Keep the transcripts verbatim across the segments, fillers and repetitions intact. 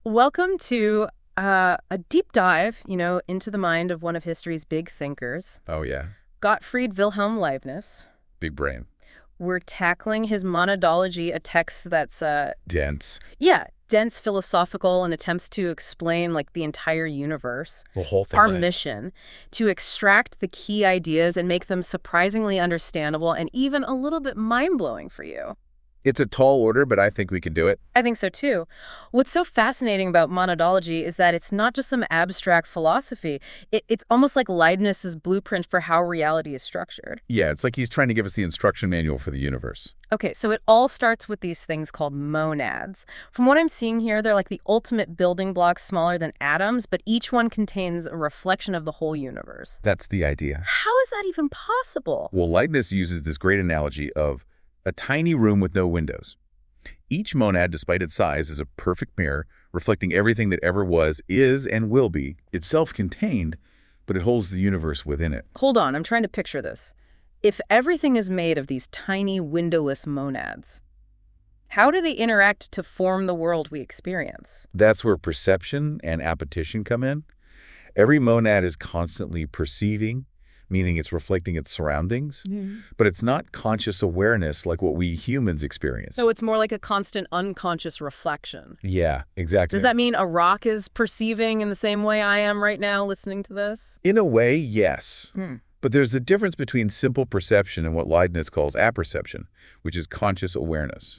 Welcome to uh, a deep dive, you know, into the mind of one of history's big thinkers, Oh, yeah. Gottfried Wilhelm Leibniz. Big brain. We're tackling his Monadology, a text that's, uh, Dense. yeah, dense, philosophical, and attempts to explain, like, the entire universe. The whole thing. Our right? mission, to extract the key ideas and make them surprisingly understandable and even a little bit mind-blowing for you. It's a tall order, but I think we can do it. I think so too. What's so fascinating about monadology is that it's not just some abstract philosophy. It, it's almost like Leibniz's blueprint for how reality is structured. Yeah, it's like he's trying to give us the instruction manual for the universe. Okay, so it all starts with these things called monads. From what I'm seeing here, they're like the ultimate building blocks smaller than atoms, but each one contains a reflection of the whole universe. That's the idea. How is that even possible? Well, Leibniz uses this great analogy of a tiny room with no windows. Each monad, despite its size, is a perfect mirror, reflecting everything that ever was, is, and will be. It's self-contained, but it holds the universe within it. Hold on, I'm trying to picture this. If everything is made of these tiny windowless monads, how do they interact to form the world we experience? That's where perception and appetition come in. Every monad is constantly perceiving, meaning it's reflecting its surroundings, Mm-hmm. but it's not conscious awareness like what we humans experience. So it's more like a constant unconscious reflection. Yeah, exactly. Does that mean a rock is perceiving in the same way I am right now listening to this? In a way, yes. Hmm. But there's a difference between simple perception and what Leibniz calls apperception, which is conscious awareness.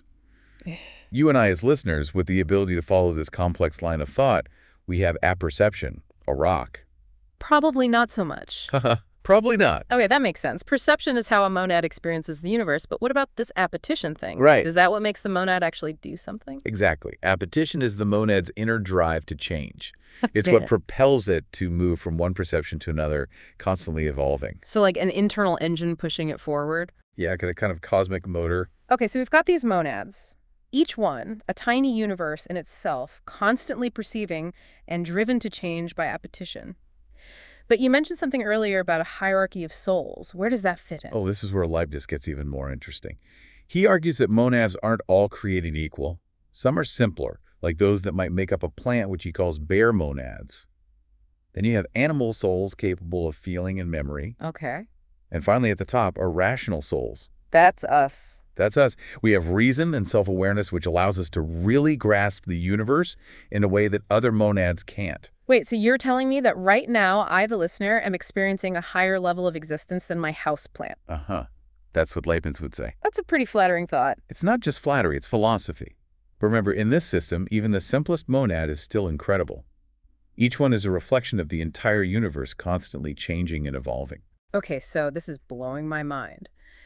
You and I as listeners, with the ability to follow this complex line of thought, we have apperception, a rock. Probably not so much. Probably not. Okay, that makes sense. Perception is how a monad experiences the universe, but what about this appetition thing? Right. Is that what makes the monad actually do something? Exactly. Appetition is the monad's inner drive to change. It's what Yeah. propels it to move from one perception to another, constantly evolving. So like an internal engine pushing it forward? Yeah, a kind of cosmic motor. Okay, so we've got these monads. Each one, a tiny universe in itself, constantly perceiving and driven to change by appetition. But you mentioned something earlier about a hierarchy of souls. Where does that fit in? Oh, this is where Leibniz gets even more interesting. He argues that monads aren't all created equal. Some are simpler, like those that might make up a plant, which he calls bare monads. Then you have animal souls capable of feeling and memory. Okay. And finally, at the top are rational souls. That's us. That's us. We have reason and self-awareness, which allows us to really grasp the universe in a way that other monads can't. Wait, so you're telling me that right now, I, the listener, am experiencing a higher level of existence than my houseplant? Uh-huh. That's what Leibniz would say. That's a pretty flattering thought. It's not just flattery, it's philosophy. But remember, in this system, even the simplest monad is still incredible. Each one is a reflection of the entire universe constantly changing and evolving. Okay, so this is blowing my mind.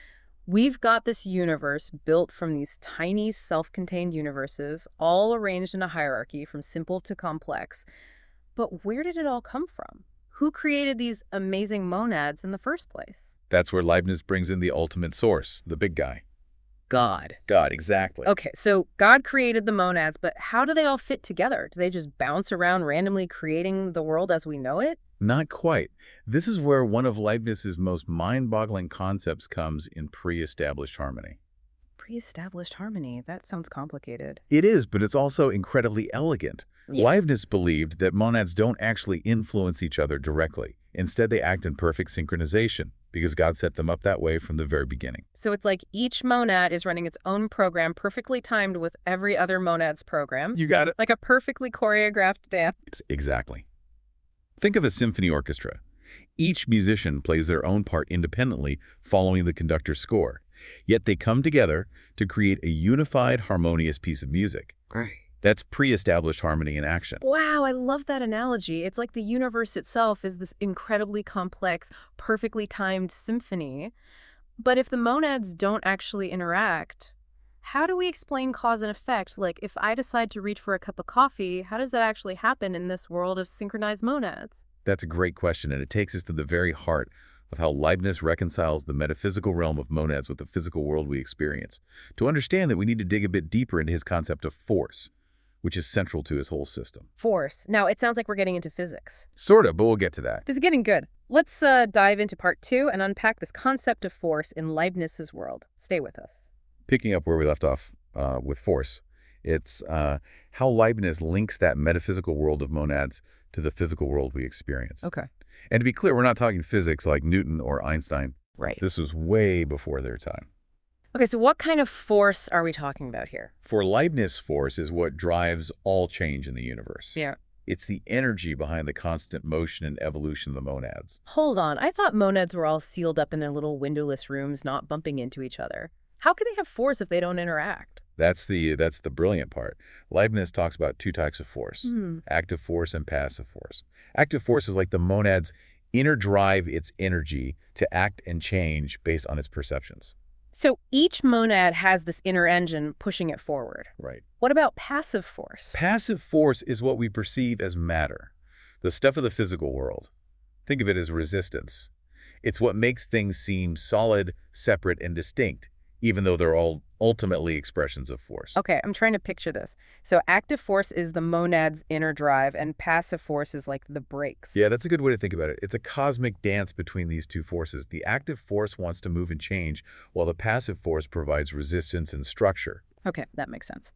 We've got this universe built from these tiny self-contained universes, all arranged in a hierarchy from simple to complex. But where did it all come from? Who created these amazing monads in the first place? That's where Leibniz brings in the ultimate source, the big guy. God. God, exactly. Okay, so God created the monads, but how do they all fit together? Do they just bounce around randomly creating the world as we know it? Not quite. This is where one of Leibniz's most mind-boggling concepts comes in pre-established harmony. Pre-established harmony. That sounds complicated. It is, but it's also incredibly elegant. Yeah. Leibniz believed that monads don't actually influence each other directly. Instead, they act in perfect synchronization because God set them up that way from the very beginning. So it's like each monad is running its own program perfectly timed with every other monad's program. You got it. Like a perfectly choreographed dance. Exactly. Think of a symphony orchestra. Each musician plays their own part independently following the conductor's score. Yet they come together to create a unified, harmonious piece of music. Right. That's pre-established harmony in action. Wow, I love that analogy. It's like the universe itself is this incredibly complex, perfectly timed symphony. But if the monads don't actually interact, how do we explain cause and effect? Like, if I decide to reach for a cup of coffee, how does that actually happen in this world of synchronized monads? That's a great question, and it takes us to the very heart of how Leibniz reconciles the metaphysical realm of monads with the physical world we experience. To understand that, we need to dig a bit deeper into his concept of force, which is central to his whole system. Force. Now, it sounds like we're getting into physics. Sort of, but we'll get to that. This is getting good. Let's uh, dive into part two and unpack this concept of force in Leibniz's world. Stay with us. Picking up where we left off uh, with force, It's uh, how Leibniz links that metaphysical world of monads to the physical world we experience. Okay. And to be clear, we're not talking physics like Newton or Einstein. Right. This was way before their time. Okay, so what kind of force are we talking about here? For Leibniz, force is what drives all change in the universe. Yeah. It's the energy behind the constant motion and evolution of the monads. Hold on. I thought monads were all sealed up in their little windowless rooms, not bumping into each other. How can they have force if they don't interact? That's the that's the brilliant part. Leibniz talks about two types of force, Hmm. active force and passive force. Active force is like the monad's inner drive, its energy to act and change based on its perceptions. So each monad has this inner engine pushing it forward. Right. What about passive force? Passive force is what we perceive as matter, the stuff of the physical world. Think of it as resistance. It's what makes things seem solid, separate, and distinct, even though they're all ultimately expressions of force. Okay, I'm trying to picture this. So active force is the monad's inner drive, and passive force is like the brakes. Yeah, that's a good way to think about it. It's a cosmic dance between these two forces. The active force wants to move and change, while the passive force provides resistance and structure. Okay, that makes sense.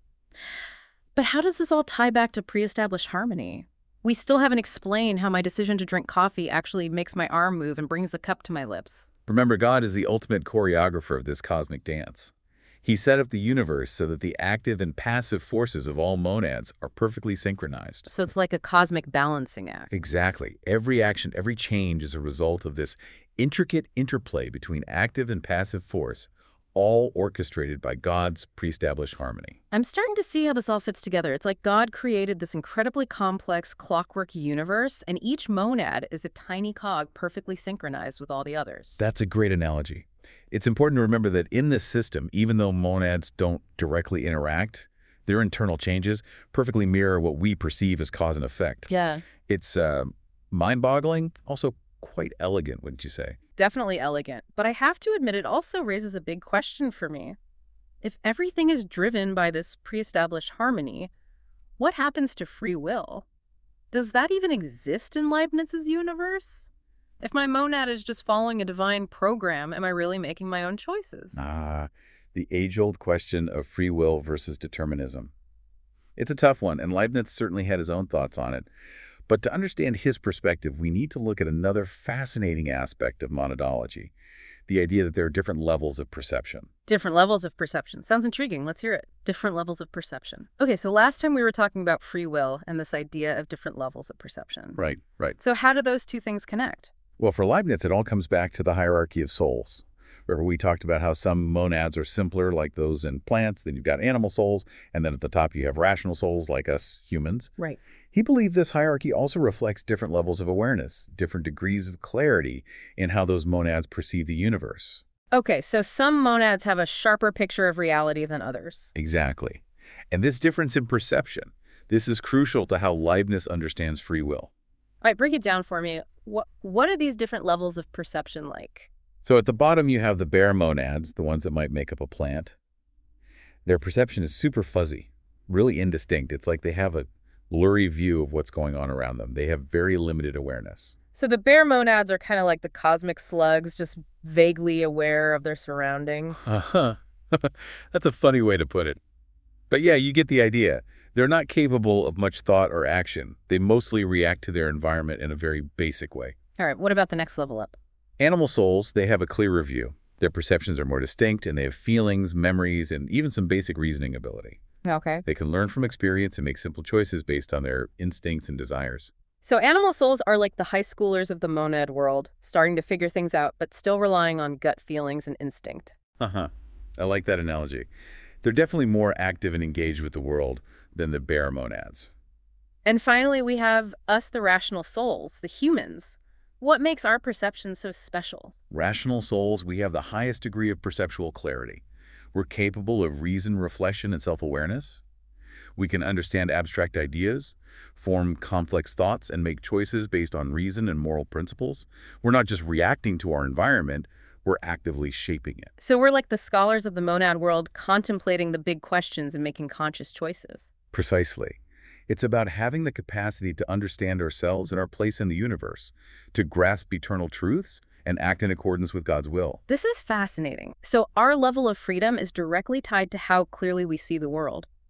But how does this all tie back to pre-established harmony? We still haven't explained how my decision to drink coffee actually makes my arm move and brings the cup to my lips. Remember, God is the ultimate choreographer of this cosmic dance. He set up the universe so that the active and passive forces of all monads are perfectly synchronized. So it's like a cosmic balancing act. Exactly. Every action, every change is a result of this intricate interplay between active and passive force, all orchestrated by God's pre-established harmony. I'm starting to see how this all fits together. It's like God created this incredibly complex clockwork universe, and each monad is a tiny cog perfectly synchronized with all the others. That's a great analogy. It's important to remember that in this system, even though monads don't directly interact, their internal changes perfectly mirror what we perceive as cause and effect. Yeah. It's uh, mind-boggling, also quite elegant, wouldn't you say? Definitely elegant, but I have to admit it also raises a big question for me. If everything is driven by this pre-established harmony, what happens to free will? Does that even exist in Leibniz's universe? If my monad is just following a divine program, am I really making my own choices? Ah, the age-old question of free will versus determinism. It's a tough one, and Leibniz certainly had his own thoughts on it. But to understand his perspective, we need to look at another fascinating aspect of monadology, the idea that there are different levels of perception. Different levels of perception. Sounds intriguing. Let's hear it. Different levels of perception. Okay, so last time we were talking about free will and this idea of different levels of perception. Right, right. So how do those two things connect? Well, for Leibniz, it all comes back to the hierarchy of souls. Remember, we talked about how some monads are simpler, like those in plants, then you've got animal souls, and then at the top you have rational souls, like us humans. Right. He believed this hierarchy also reflects different levels of awareness, different degrees of clarity in how those monads perceive the universe. Okay, so some monads have a sharper picture of reality than others. Exactly. And this difference in perception, this is crucial to how Leibniz understands free will. All right, break it down for me. What, what are these different levels of perception like? So at the bottom, you have the bare monads, the ones that might make up a plant. Their perception is super fuzzy, really indistinct. It's like they have a blurry view of what's going on around them. They have very limited awareness. So the bare monads are kind of like the cosmic slugs, just vaguely aware of their surroundings. Uh-huh. That's a funny way to put it. But yeah, you get the idea. They're not capable of much thought or action. They mostly react to their environment in a very basic way. All right, what about the next level up? Animal souls, they have a clearer view. Their perceptions are more distinct, and they have feelings, memories, and even some basic reasoning ability. Okay. They can learn from experience and make simple choices based on their instincts and desires. So animal souls are like the high schoolers of the monad world, starting to figure things out, but still relying on gut feelings and instinct. Uh-huh. I like that analogy. They're definitely more active and engaged with the world than the bare monads. And finally, we have us, the rational souls, the humans. What makes our perception so special? Rational souls, we have the highest degree of perceptual clarity. We're capable of reason, reflection, and self-awareness. We can understand abstract ideas, form complex thoughts, and make choices based on reason and moral principles. We're not just reacting to our environment, we're actively shaping it. So we're like the scholars of the monad world, contemplating the big questions and making conscious choices. Precisely. It's about having the capacity to understand ourselves and our place in the universe, to grasp eternal truths and act in accordance with God's will. This is fascinating. So our level of freedom is directly tied to how clearly we see the world.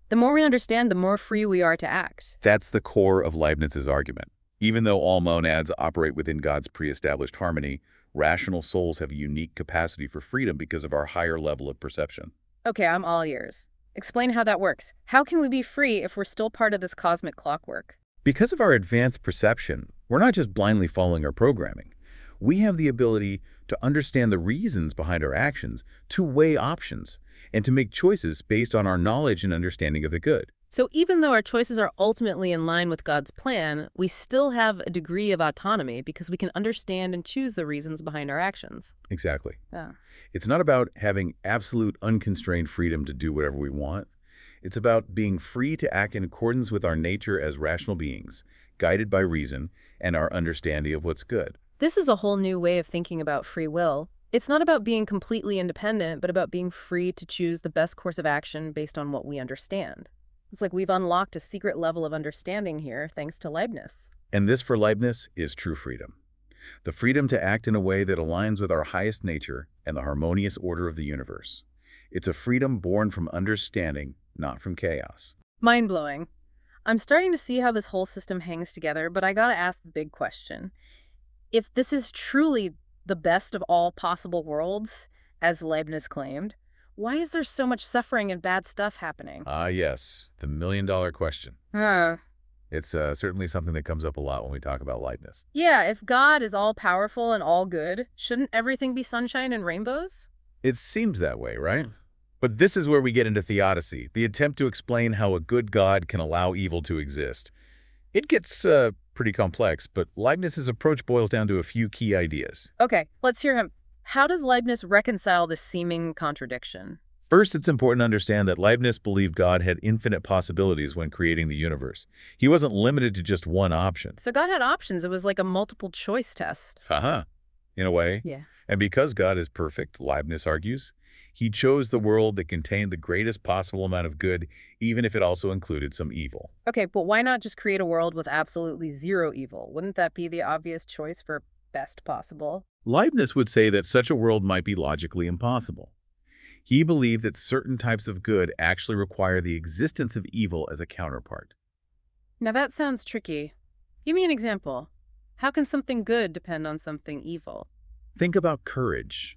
The more we understand, the more free we are to act. That's the core of Leibniz's argument. Even though all monads operate within God's pre-established harmony, rational souls have a unique capacity for freedom because of our higher level of perception. Okay, I'm all ears. Explain how that works. How can we be free if we're still part of this cosmic clockwork? Because of our advanced perception, we're not just blindly following our programming. We have the ability to understand the reasons behind our actions, to weigh options, and to make choices based on our knowledge and understanding of the good. So even though our choices are ultimately in line with God's plan, we still have a degree of autonomy because we can understand and choose the reasons behind our actions. Exactly. Yeah. It's not about having absolute unconstrained freedom to do whatever we want. It's about being free to act in accordance with our nature as rational beings, guided by reason and our understanding of what's good. This is a whole new way of thinking about free will. It's not about being completely independent, but about being free to choose the best course of action based on what we understand. It's like we've unlocked a secret level of understanding here thanks to Leibniz. And this, for Leibniz, is true freedom. The freedom to act in a way that aligns with our highest nature and the harmonious order of the universe. It's a freedom born from understanding, not from chaos. Mind-blowing. I'm starting to see how this whole system hangs together, but I gotta ask the big question. If this is truly the best of all possible worlds, as Leibniz claimed, why is there so much suffering and bad stuff happening? Ah, yes, the million-dollar question. Huh. It's uh, certainly something that comes up a lot when we talk about Leibniz. Yeah, if God is all-powerful and all good, shouldn't everything be sunshine and rainbows? It seems that way, right? But this is where we get into theodicy, the attempt to explain how a good God can allow evil to exist. It gets uh, pretty complex, but Leibniz's approach boils down to a few key ideas. Okay, let's hear him. How does Leibniz reconcile this seeming contradiction? First, it's important to understand that Leibniz believed God had infinite possibilities when creating the universe. He wasn't limited to just one option. So God had options. It was like a multiple choice test. Haha, in a way. Yeah. And because God is perfect, Leibniz argues, he chose the world that contained the greatest possible amount of good, even if it also included some evil. Okay, but why not just create a world with absolutely zero evil? Wouldn't that be the obvious choice for best possible? Leibniz would say that such a world might be logically impossible. He believed that certain types of good actually require the existence of evil as a counterpart. Now that sounds tricky. Give me an example. How can something good depend on something evil? Think about courage.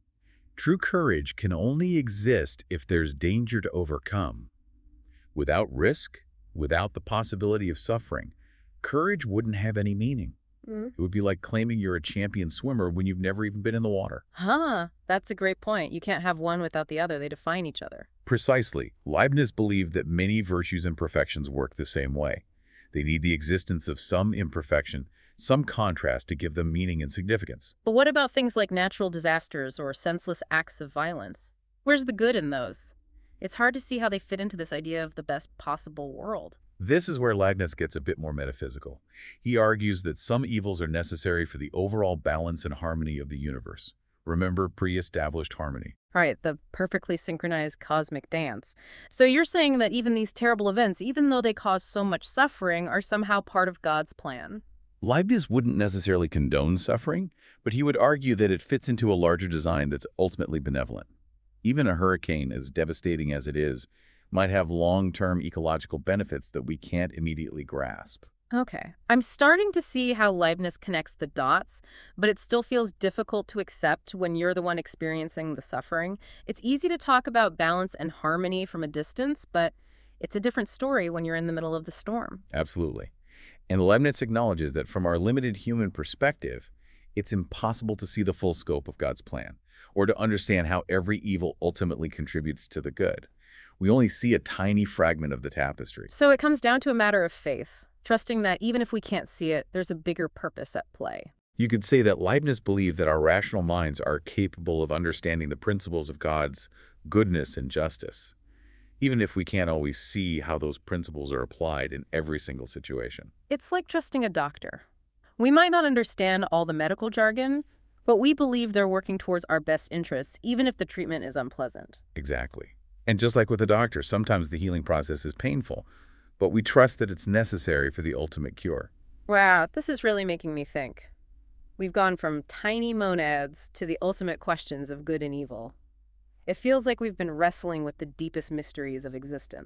True courage can only exist if there's danger to overcome. Without risk, without the possibility of suffering, courage wouldn't have any meaning. Mm. It would be like claiming you're a champion swimmer when you've never even been in the water. Huh, that's a great point. You can't have one without the other. They define each other. Precisely. Leibniz believed that many virtues and perfections work the same way. They need the existence of some imperfection, some contrast to give them meaning and significance. But what about things like natural disasters or senseless acts of violence? Where's the good in those? It's hard to see how they fit into this idea of the best possible world. This is where Leibniz gets a bit more metaphysical. He argues that some evils are necessary for the overall balance and harmony of the universe. Remember pre-established harmony. Right, the perfectly synchronized cosmic dance. So you're saying that even these terrible events, even though they cause so much suffering, are somehow part of God's plan? Leibniz wouldn't necessarily condone suffering, but he would argue that it fits into a larger design that's ultimately benevolent. Even a hurricane, as devastating as it is, might have long-term ecological benefits that we can't immediately grasp. Okay. I'm starting to see how Leibniz connects the dots, but it still feels difficult to accept when you're the one experiencing the suffering. It's easy to talk about balance and harmony from a distance, but it's a different story when you're in the middle of the storm. Absolutely. And Leibniz acknowledges that from our limited human perspective, it's impossible to see the full scope of God's plan, or to understand how every evil ultimately contributes to the good. We only see a tiny fragment of the tapestry. So it comes down to a matter of faith, trusting that even if we can't see it, there's a bigger purpose at play. You could say that Leibniz believed that our rational minds are capable of understanding the principles of God's goodness and justice, even if we can't always see how those principles are applied in every single situation. It's like trusting a doctor. We might not understand all the medical jargon, but we believe they're working towards our best interests, even if the treatment is unpleasant. Exactly. And just like with a doctor, sometimes the healing process is painful, but we trust that it's necessary for the ultimate cure. Wow, this is really making me think. We've gone from tiny monads to the ultimate questions of good and evil. It feels like we've been wrestling with the deepest mysteries of existence.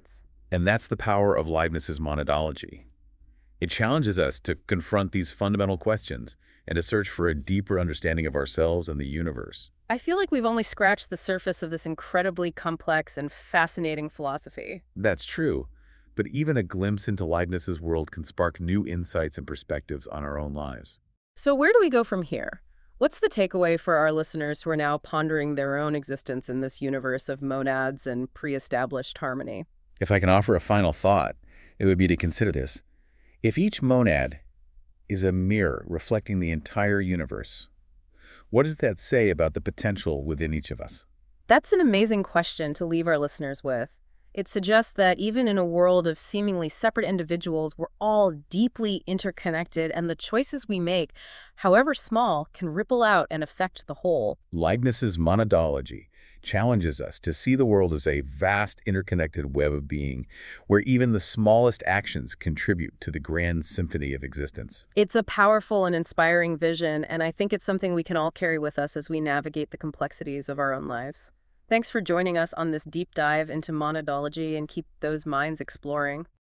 And that's the power of Leibniz's monadology. It challenges us to confront these fundamental questions and to search for a deeper understanding of ourselves and the universe. I feel like we've only scratched the surface of this incredibly complex and fascinating philosophy. That's true, but even a glimpse into Leibniz's world can spark new insights and perspectives on our own lives. So where do we go from here? What's the takeaway for our listeners who are now pondering their own existence in this universe of monads and pre-established harmony? If I can offer a final thought, it would be to consider this. If each monad is a mirror reflecting the entire universe, what does that say about the potential within each of us? That's an amazing question to leave our listeners with. It suggests that even in a world of seemingly separate individuals, we're all deeply interconnected, and the choices we make, however small, can ripple out and affect the whole. Leibniz's monadology challenges us to see the world as a vast interconnected web of being, where even the smallest actions contribute to the grand symphony of existence. It's a powerful and inspiring vision, and I think it's something we can all carry with us as we navigate the complexities of our own lives. Thanks for joining us on this deep dive into monadology, and keep those minds exploring.